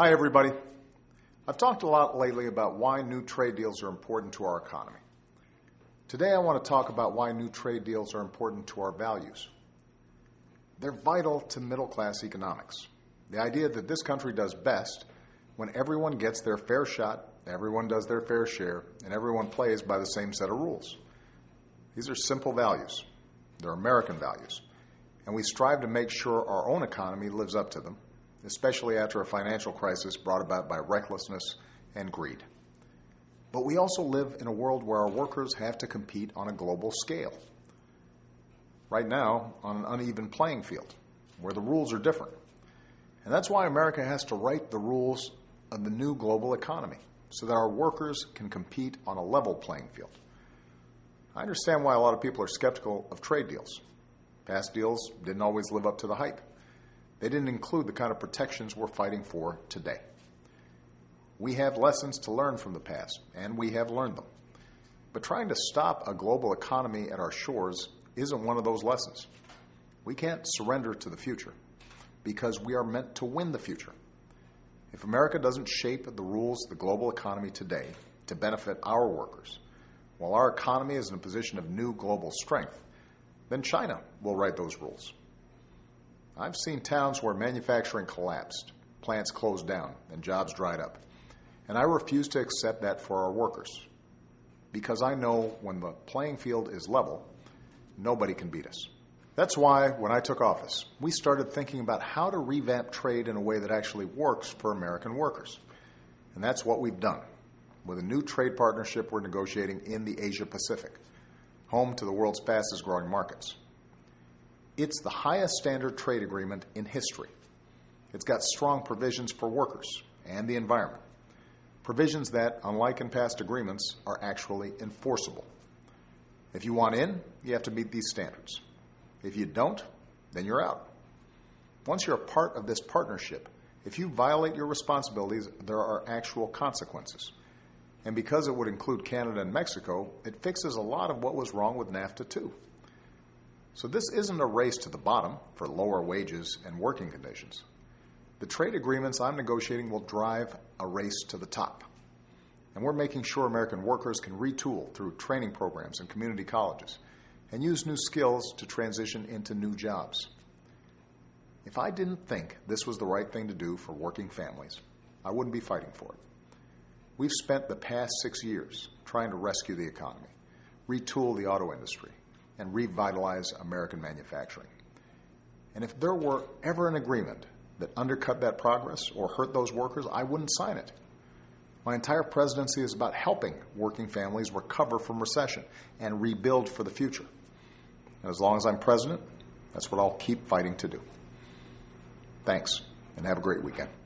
Hi, everybody. I've talked a lot lately about why new trade deals are important to our economy. Today, I want to talk about why new trade deals are important to our values. They're vital to middle-class economics. The idea that this country does best when everyone gets their fair shot, everyone does their fair share, and everyone plays by the same set of rules. These are simple values. They're American values. And we strive to make sure our own economy lives up to them, especially after a financial crisis brought about by recklessness and greed. But we also live in a world where our workers have to compete on a global scale. Right now, on an uneven playing field, where the rules are different. And that's why America has to write the rules of the new global economy, so that our workers can compete on a level playing field. I understand why a lot of people are skeptical of trade deals. Past deals didn't always live up to the hype. They didn't include the kind of protections we're fighting for today. We have lessons to learn from the past, and we have learned them. But trying to stop a global economy at our shores isn't one of those lessons. We can't surrender to the future, because we are meant to win the future. If America doesn't shape the rules of the global economy today to benefit our workers, while our economy is in a position of new global strength, then China will write those rules. I've seen towns where manufacturing collapsed, plants closed down, and jobs dried up. And I refuse to accept that for our workers, because I know when the playing field is level, nobody can beat us. That's why, when I took office, we started thinking about how to revamp trade in a way that actually works for American workers. And that's what we've done, with a new trade partnership we're negotiating in the Asia Pacific, home to the world's fastest growing markets. It's the highest standard trade agreement in history. It's got strong provisions for workers and the environment. Provisions that, unlike in past agreements, are actually enforceable. If you want in, you have to meet these standards. If you don't, then you're out. Once you're a part of this partnership, if you violate your responsibilities, there are actual consequences. And because it would include Canada and Mexico, it fixes a lot of what was wrong with NAFTA too. So this isn't a race to the bottom for lower wages and working conditions. The trade agreements I'm negotiating will drive a race to the top. And we're making sure American workers can retool through training programs and community colleges and use new skills to transition into new jobs. If I didn't think this was the right thing to do for working families, I wouldn't be fighting for it. We've spent the past 6 years trying to rescue the economy, retool the auto industry, and revitalize American manufacturing. And if there were ever an agreement that undercut that progress or hurt those workers, I wouldn't sign it. My entire presidency is about helping working families recover from recession and rebuild for the future. And as long as I'm president, that's what I'll keep fighting to do. Thanks, and have a great weekend.